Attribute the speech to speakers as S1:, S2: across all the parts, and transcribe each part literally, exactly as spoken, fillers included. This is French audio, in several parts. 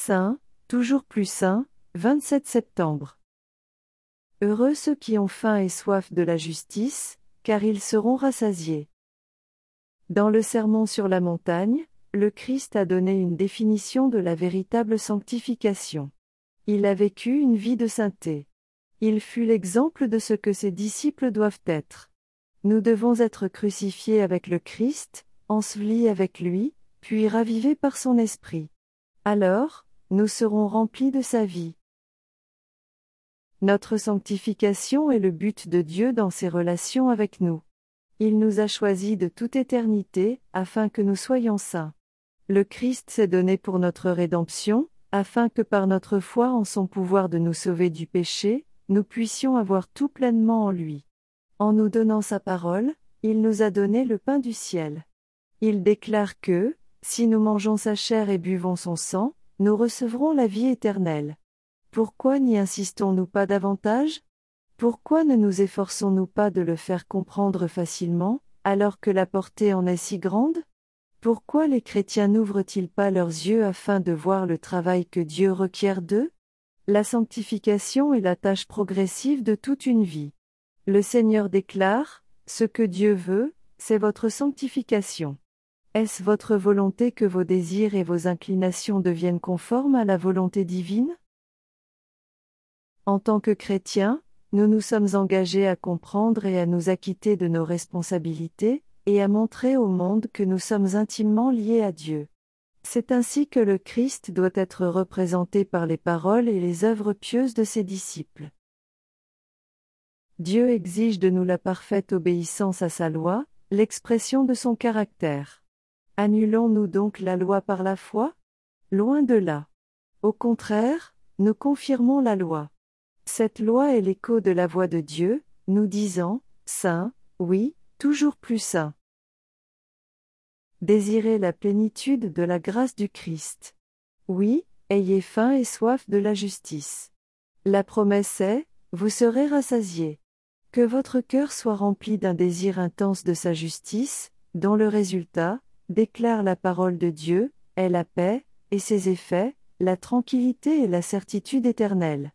S1: Saint, toujours plus saint, vingt-sept septembre. Heureux ceux qui ont faim et soif de la justice, car ils seront rassasiés. Dans le Sermon sur la montagne, le Christ a donné une définition de la véritable sanctification. Il a vécu une vie de sainteté. Il fut l'exemple de ce que ses disciples doivent être. Nous devons être crucifiés avec le Christ, ensevelis avec lui, puis ravivés par son esprit. Alors, nous serons remplis de sa vie. Notre sanctification est le but de Dieu dans ses relations avec nous. Il nous a choisis de toute éternité, afin que nous soyons saints. Le Christ s'est donné pour notre rédemption, afin que par notre foi en son pouvoir de nous sauver du péché, nous puissions avoir tout pleinement en lui. En nous donnant sa parole, il nous a donné le pain du ciel. Il déclare que, si nous mangeons sa chair et buvons son sang, nous recevrons la vie éternelle. Pourquoi n'y insistons-nous pas davantage ? Pourquoi ne nous efforçons-nous pas de le faire comprendre facilement, alors que la portée en est si grande ? Pourquoi les chrétiens n'ouvrent-ils pas leurs yeux afin de voir le travail que Dieu requiert d'eux ? La sanctification est la tâche progressive de toute une vie. Le Seigneur déclare, « Ce que Dieu veut, c'est votre sanctification. » Est-ce votre volonté que vos désirs et vos inclinations deviennent conformes à la volonté divine ? En tant que chrétiens, nous nous sommes engagés à comprendre et à nous acquitter de nos responsabilités, et à montrer au monde que nous sommes intimement liés à Dieu. C'est ainsi que le Christ doit être représenté par les paroles et les œuvres pieuses de ses disciples. Dieu exige de nous la parfaite obéissance à sa loi, l'expression de son caractère. Annulons-nous donc la loi par la foi ? Loin de là. Au contraire, nous confirmons la loi. Cette loi est l'écho de la voix de Dieu, nous disant, « Saint, oui, toujours plus saint. » Désirez la plénitude de la grâce du Christ. Oui, ayez faim et soif de la justice. La promesse est, vous serez rassasiés. Que votre cœur soit rempli d'un désir intense de sa justice, dont le résultat, déclare la parole de Dieu, est la paix, et ses effets, la tranquillité et la certitude éternelle.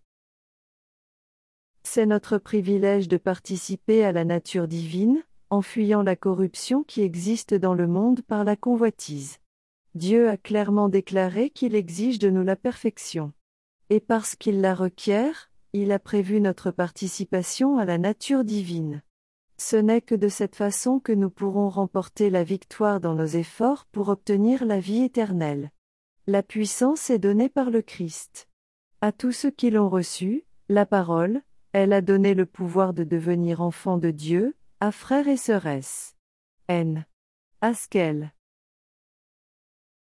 S1: C'est notre privilège de participer à la nature divine, en fuyant la corruption qui existe dans le monde par la convoitise. Dieu a clairement déclaré qu'il exige de nous la perfection. Et parce qu'il la requiert, il a prévu notre participation à la nature divine. Ce n'est que de cette façon que nous pourrons remporter la victoire dans nos efforts pour obtenir la vie éternelle. La puissance est donnée par le Christ. À tous ceux qui l'ont reçu, la parole, elle a donné le pouvoir de devenir enfants de Dieu, à frères et sœurs. N. Haskell.